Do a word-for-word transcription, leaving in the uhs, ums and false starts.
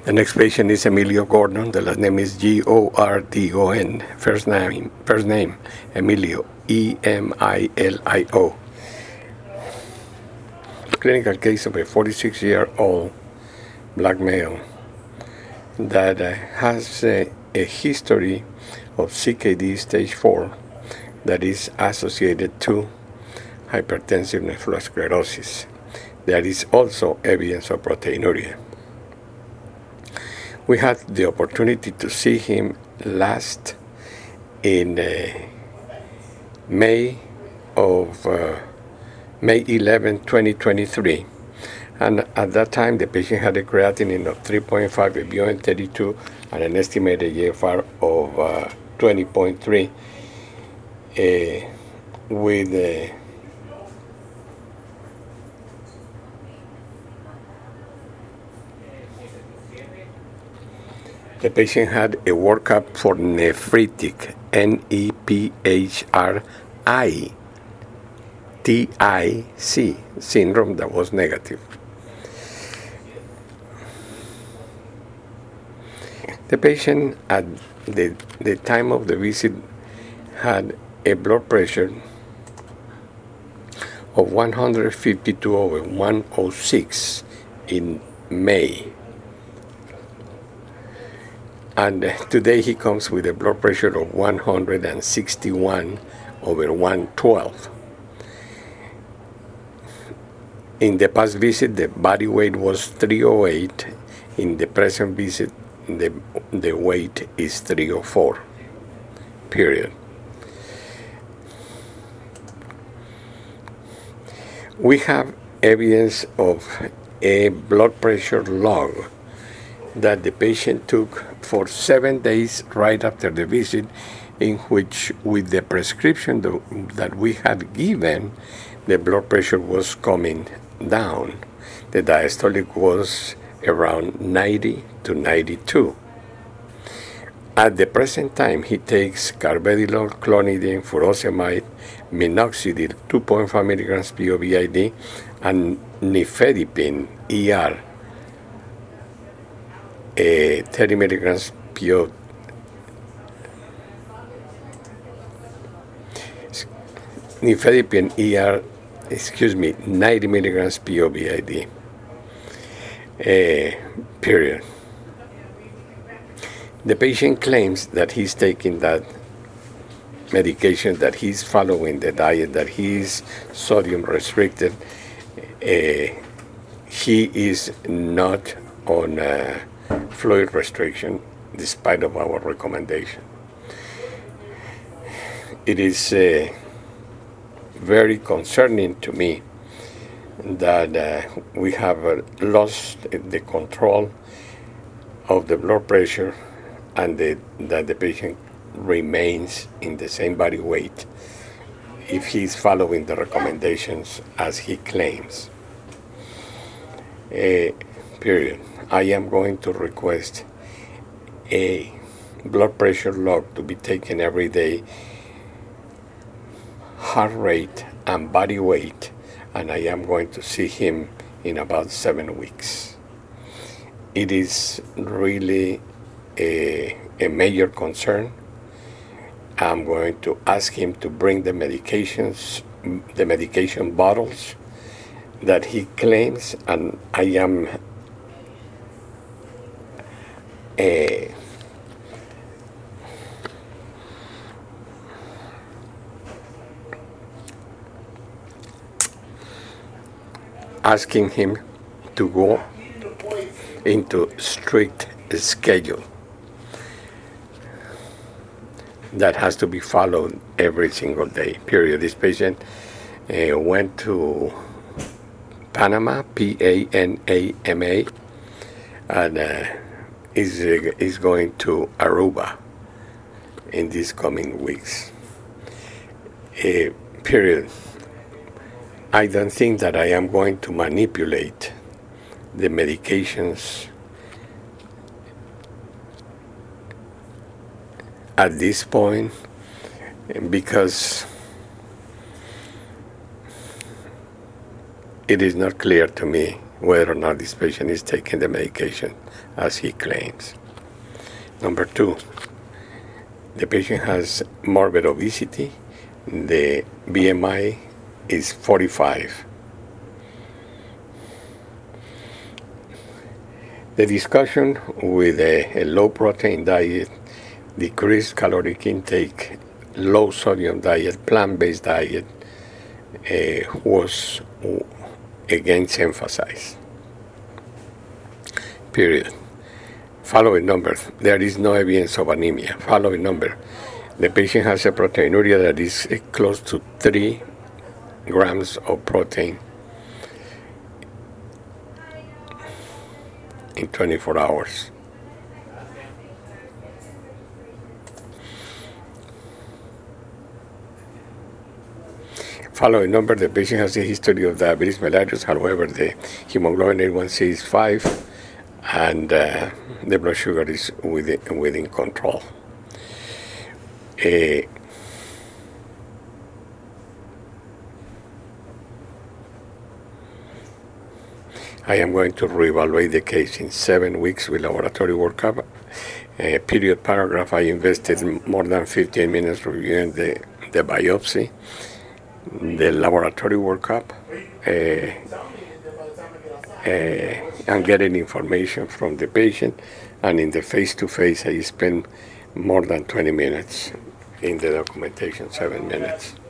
The next patient is Emilio Gordon. The last name is G O R D O N. First name, first name, Emilio, E M I L I O. Clinical case of a forty-six-year-old black male that uh, has uh, a history of C K D stage four that is associated to hypertensive nephrosclerosis. There is also evidence of proteinuria. We had the opportunity to see him last in uh, May of uh, May eleventh, twenty twenty-three, and at that time the patient had a creatinine of three point five, a B O N thirty-two, and an estimated G F R of uh, twenty point three, uh, with uh, the patient had a workup for nephritic, N E P H R I T I C syndrome that was negative. The patient at the, the time of the visit had a blood pressure of one hundred fifty-two over one oh six in May. And today he comes with a blood pressure of one hundred sixty-one over one twelve. In the past visit, the body weight was three oh eight. In the present visit, the, the weight is three oh four, period. We have evidence of a blood pressure log that the patient took for seven days right after the visit, in which, with the prescription that we had given, the blood pressure was coming down. The diastolic was around ninety to ninety-two. At the present time, he takes carvedilol, clonidine, furosemide, minoxidil, two point five milligrams P O B I D, and nifedipine E R, uh, thirty milligrams P O. Nifedipine E R, excuse me, ninety milligrams P O B I D, uh, period. The patient claims that he's taking that medication, that he's following the diet, that he's sodium restricted. Uh, he is not on uh, fluid restriction, despite of our recommendation. It is uh, very concerning to me that uh, we have uh, lost the control of the blood pressure, and the, that the patient remains in the same body weight if he's following the recommendations as he claims. Uh, period. I am going to request a blood pressure log to be taken every day, heart rate and body weight, and I am going to see him in about seven weeks. It is really a, a major concern. I'm going to ask him to bring the medications, the medication bottles that he claims, and I am uh, asking him to go into strict schedule that has to be followed every single day, period. This patient uh, went to Panama, P A N A M A, and uh, is, uh, is going to Aruba in these coming weeks. Uh, period. I don't think that I am going to manipulate the medications at this point, because it is not clear to me whether or not this patient is taking the medication as he claims. Number two, the patient has morbid obesity. The B M I is forty-five. The discussion with a, a low protein diet, decreased caloric intake, low sodium diet, plant-based diet uh, was against emphasized. Period. Following number, there is no evidence of anemia. Following number, the patient has a proteinuria that is close to three grams of protein in twenty-four hours. Following number, the patient has a history of diabetes mellitus. However, the hemoglobin A one C is five, and uh, the blood sugar is within, within control. Uh, I am going to reevaluate the case in seven weeks with laboratory workup. Uh, period paragraph, I invested more than fifteen minutes reviewing the, the biopsy, the laboratory workup, uh, uh, and getting information from the patient. And in the face-to-face, I spent more than twenty minutes. In the documentation, seven minutes.